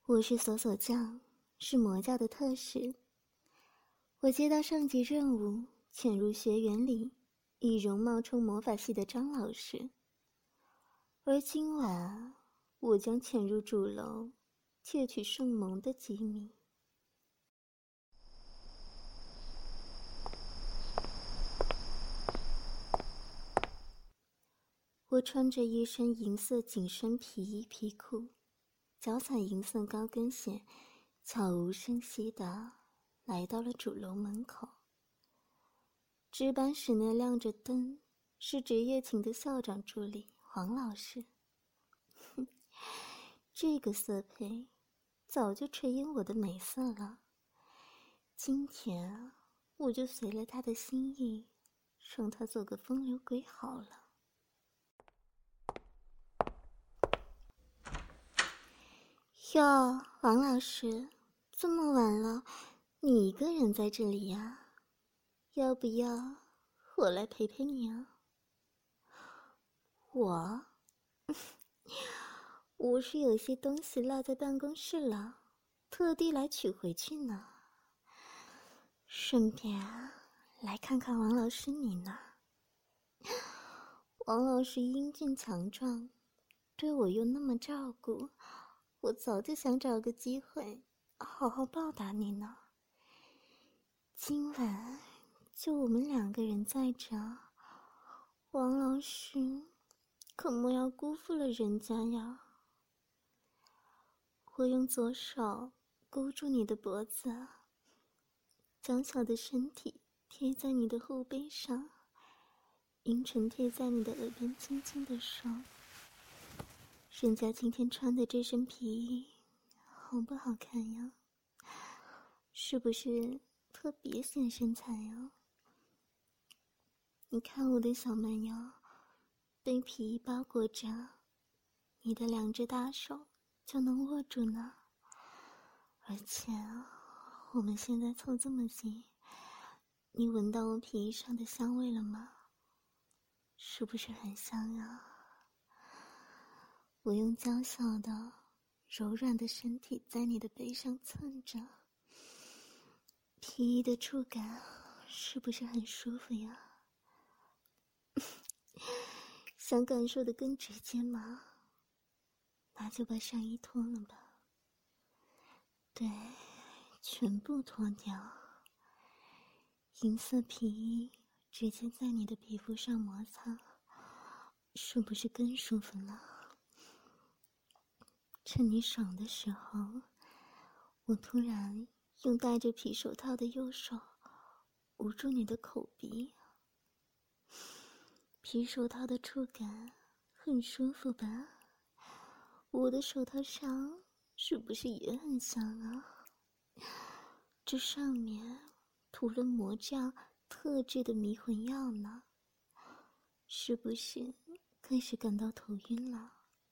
我是索索酱，是魔教的特使。我接到上级任务，潜入学园里，以容冒充魔法系的张老师。而今晚，我将潜入主楼，窃取圣盟的机密。我穿着一身银色紧身皮衣皮裤，脚踩银色高跟鞋，悄无声息地来到了主楼门口。值班室内亮着灯，是职业寝的校长助理黄老师。这个色配早就垂涎我的美色了，今天我就随了他的心意，让他做个风流鬼好了。哟，王老师，这么晚了，你一个人在这里呀？要不要我来陪陪你啊？我是有些东西落在办公室了，特地来取回去呢。顺便来看看王老师你呢。王老师英俊强壮，对我又那么照顾，我早就想找个机会好好报答你呢。今晚就我们2个人在这，王老师可莫要辜负了人家呀。我用左手勾住你的脖子，娇小的身体贴在你的后背上，阴唇贴在你的耳边轻轻地说，人家今天穿的这身皮衣好不好看呀？是不是特别显身材呀？你看我的小蛮腰被皮衣包裹着，你的2只大手就能握住呢。而且我们现在凑这么近，你闻到我皮衣上的香味了吗？是不是很香啊？我用娇小的柔软的身体在你的背上蹭着，皮衣的触感是不是很舒服呀？想感受的更直接吗？那就把上衣脱了吧。对，全部脱掉。银色皮衣直接在你的皮肤上摩擦，是不是更舒服了？趁你爽的时候，我突然用戴着皮手套的右手捂住你的口鼻。皮手套的触感很舒服吧？我的手套上是不是也很香啊？这上面涂了魔教特制的迷魂药呢，是不是开始感到头晕了？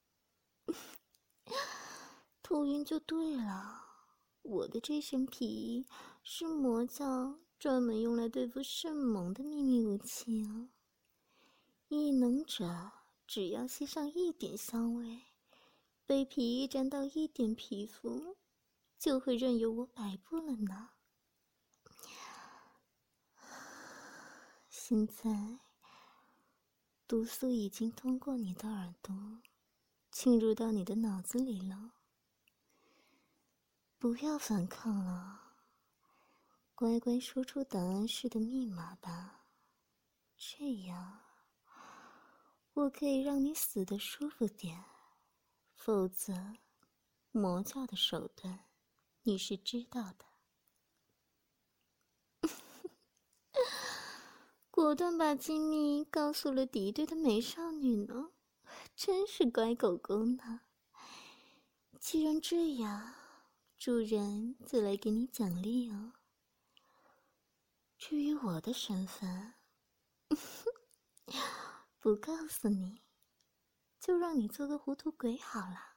头晕就对了，我的这身皮衣是魔教专门用来对付圣盟的秘密武器啊！异能者只要吸上一点香味，被皮衣沾到一点皮肤，就会任由我摆布了呢。现在毒素已经通过你的耳朵进入到你的脑子里了，不要反抗了，乖乖说出档案室的密码吧，这样我可以让你死得舒服点，否则魔教的手段你是知道的。果断把机密告诉了敌对的美少女呢，真是乖狗狗呢。既然这样，主人就来给你奖励哦。至于我的身份，不告诉你，就让你做个糊涂鬼好了。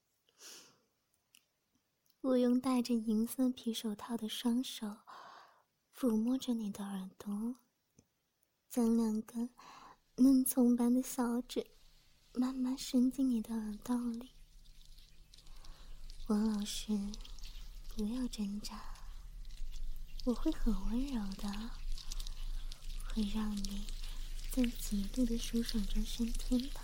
我用戴着银色皮手套的双手抚摸着你的耳朵，将2根嫩葱般的小指慢慢伸进你的耳道里。 王老师，不要挣扎，我会很温柔的，会让你在极度的舒爽中升天的。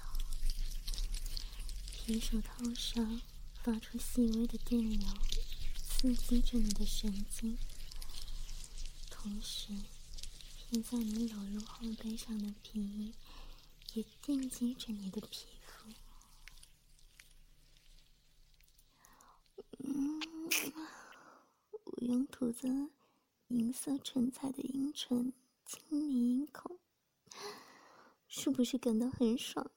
皮手套上发出细微的电流，刺激着你的神经，同时贴在你裸露后背上的皮衣也电击着你的皮肤。我用涂着银色唇彩的阴唇亲你阴孔，是不是感到很爽？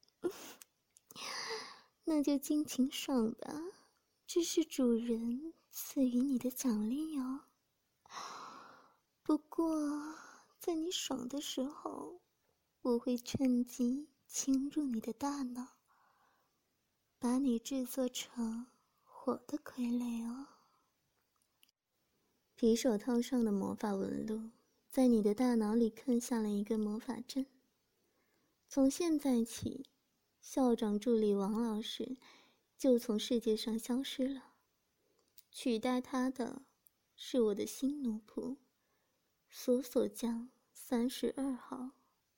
那就尽情爽吧，这是主人赐予你的奖励哦。不过在你爽的时候，我会趁机侵入你的大脑，把你制作成我的傀儡哦。皮手套上的魔法纹路在你的大脑里刻下了一个魔法阵。从现在起，校长助理王老师就从世界上消失了，取代他的是我的新奴仆索索酱32号。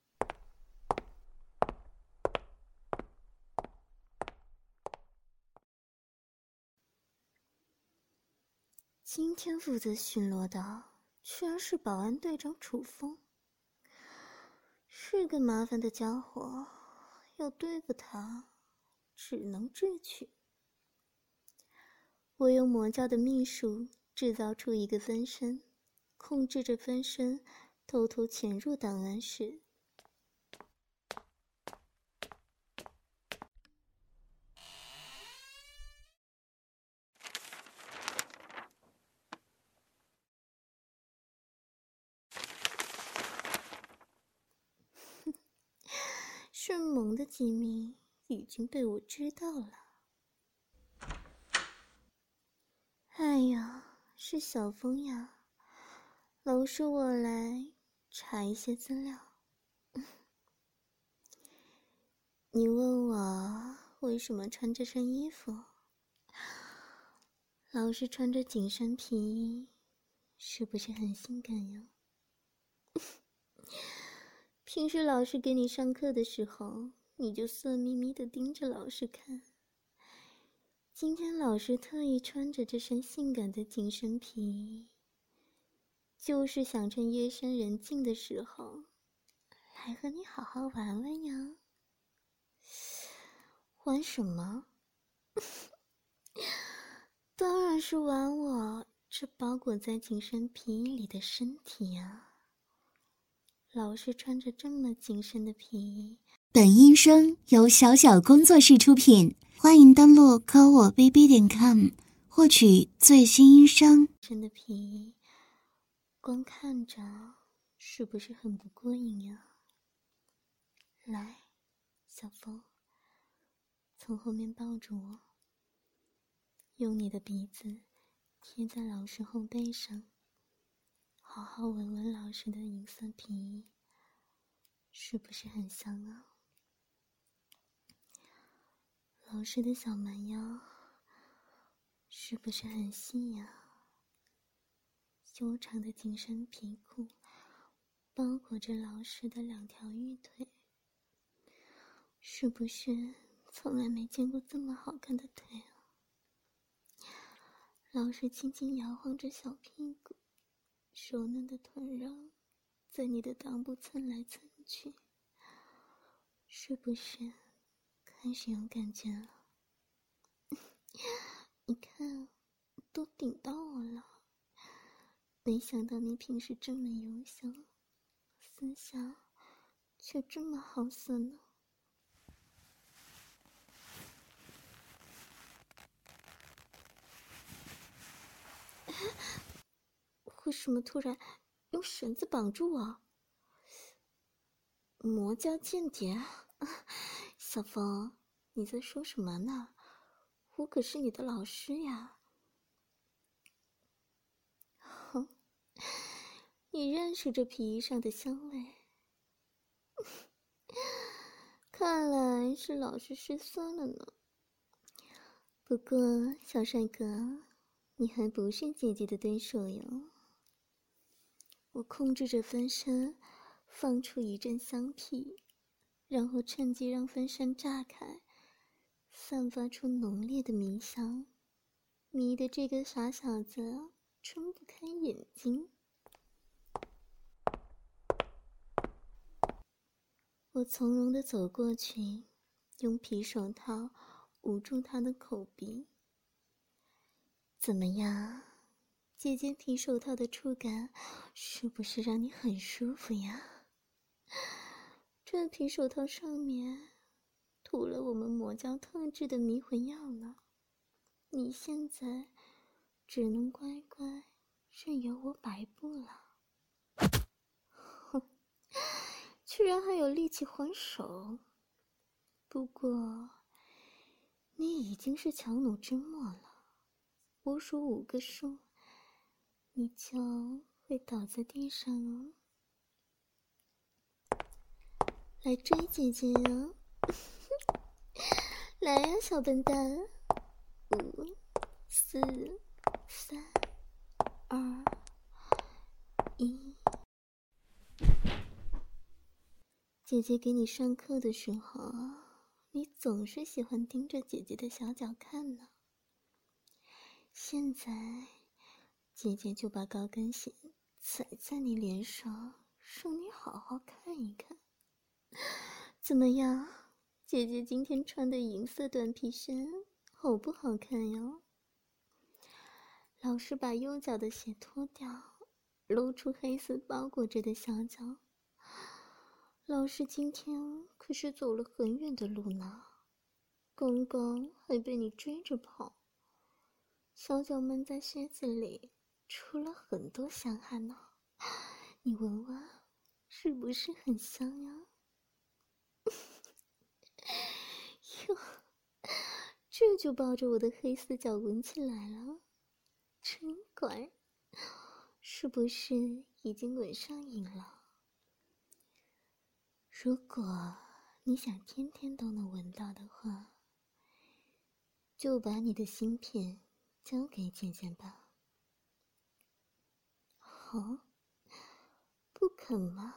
今天负责巡逻的居然是保安队长楚风，是个麻烦的家伙，要对付他只能智取。我用魔教的秘术制造出一个分身，控制着分身偷偷潜入档案室。顺蒙的机密已经被我知道了。哎呀，是小风呀，老师我来查一些资料。你问我为什么穿这身衣服？老师穿着紧身皮衣，是不是很性感呀？平时老师给你上课的时候，你就色眯眯地盯着老师看。今天老师特意穿着这身性感的紧身皮衣，就是想趁夜深人静的时候，来和你好好玩玩呀。玩什么？当然是玩我这包裹在紧身皮衣里的身体呀。老是穿着这么紧身的皮衣。 本音声由小小工作室出品，欢迎登录科我 bb.com 获取最新音声。 真的皮衣，光看着是不是很不过瘾呀？来，小风，从后面抱住我，用你的鼻子贴在老师后背上，好好闻闻老师的银色皮衣，是不是很香啊？老师的小蛮腰是不是很细呀？修长的紧身皮裤包裹着老师的2条玉腿，是不是从来没见过这么好看的腿啊？老师轻轻摇晃着小屁股，柔嫩的臀肉在你的裆部蹭来蹭去，是不是开始有感觉了？你看，都顶到我了。没想到你平时这么优秀，私下却这么好色呢。为什么突然用绳子绑住我？魔教间谍？小风，你在说什么呢？我可是你的老师呀。哼，你认识这皮衣上的香味？看来是老师失算了呢。 不过，小帅哥，你还不是姐姐的对手哟。我控制着分身，放出一阵香屁，然后趁机让分身炸开，散发出浓烈的迷香，迷得这个傻小子睁不开眼睛。我从容地走过去，用皮手套捂住他的口鼻。怎么样，姐姐皮手套的触感是不是让你很舒服呀？这皮手套上面涂了我们魔教特制的迷魂药呢，你现在只能乖乖任由我摆布了。哼，居然还有力气还手。不过你已经是强弩之末了，我数5个数，你就会倒在地上哦。来追姐姐呀！来呀，小笨蛋！5、4、3、2、1。姐姐给你上课的时候，你总是喜欢盯着姐姐的小脚看呢。现在，姐姐就把高跟鞋踩在你脸上，让你好好看一看。怎么样，姐姐今天穿的银色短皮衫好不好看呀？老师把右脚的鞋脱掉，露出黑色包裹着的小脚。老师今天可是走了很远的路呢，刚刚还被你追着跑，小脚闷在靴子里出了很多香汗呢。你闻闻，是不是很香呀？哟，这就抱着我的黑色脚闻起来了，真乖，是不是已经闻上瘾了？如果你想天天都能闻到的话，就把你的芯片交给姐姐吧。好，不肯吗？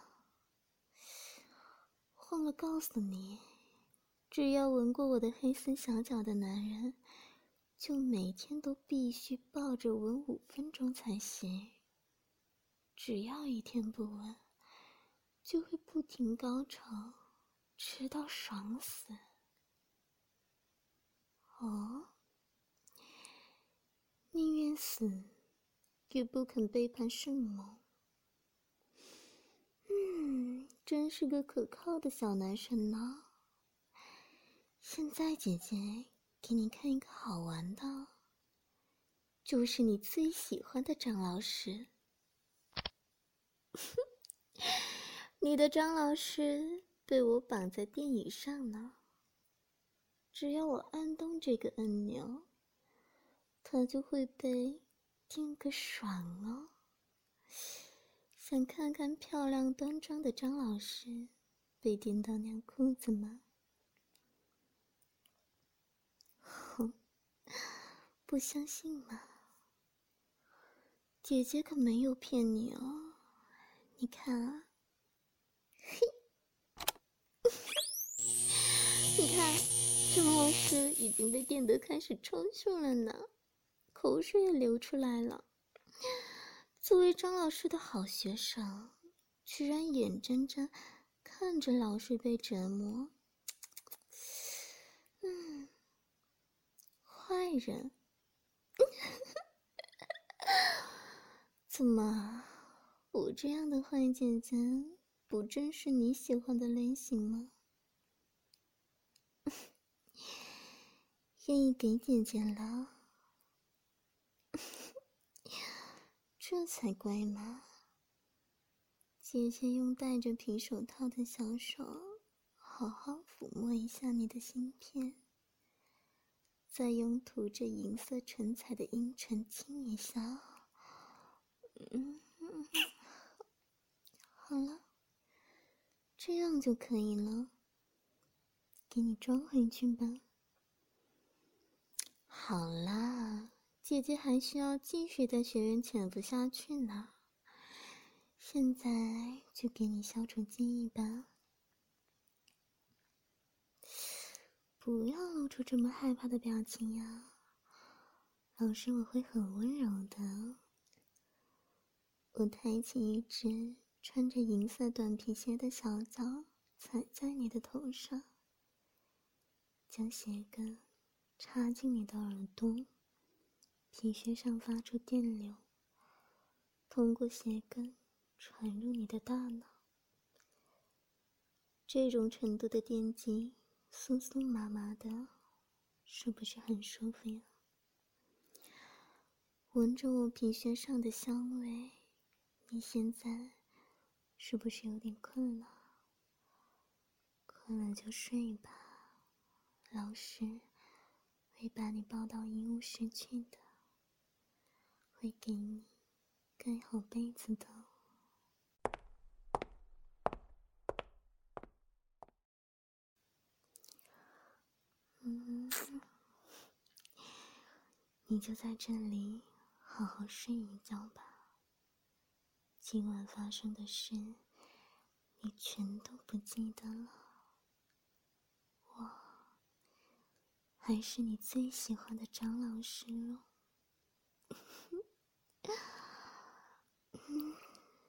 忘了告诉你，只要闻过我的黑丝小脚的男人，就每天都必须抱着闻5分钟才行。只要一天不闻，就会不停高潮，直到爽死。哦，宁愿死，也不肯背叛圣母。真是个可靠的小男生呢。现在姐姐给你看一个好玩的，就是你最喜欢的张老师。你的张老师被我绑在电椅上呢，只要我按动这个按钮，他就会被电个爽哦。想看看漂亮端庄的张老师被电到尿裤子吗？哼，不相信吗？姐姐可没有骗你哦。你看啊，嘿，你看，张老师已经被电得开始抽搐了呢，口水也流出来了。作为张老师的好学生，居然眼睁睁看着老师被折磨，坏人。怎么，我这样的坏姐姐不正是你喜欢的类型吗？愿意给姐姐了，这才乖嘛。姐姐用戴着皮手套的小手好好抚摸一下你的芯片，再用涂着银色唇彩的阴唇亲一下。好了，这样就可以了，给你装回去吧。 好啦，姐姐还需要继续在学院潜伏下去呢。现在就给你消除记忆吧。不要露出这么害怕的表情呀，老师我会很温柔的。我抬起一只穿着银色短皮鞋的小脚，踩在你的头上，将鞋跟插进你的耳朵，皮靴上发出电流，通过鞋跟传入你的大脑。这种程度的电击，酥酥麻麻的，是不是很舒服呀？闻着我皮靴上的香味，你现在是不是有点困了？困了就睡吧，老师会把你抱到医务室去的，会给你盖好被子的。你就在这里好好睡一觉吧。今晚发生的事，你全都不记得了。我还是你最喜欢的张老师喽。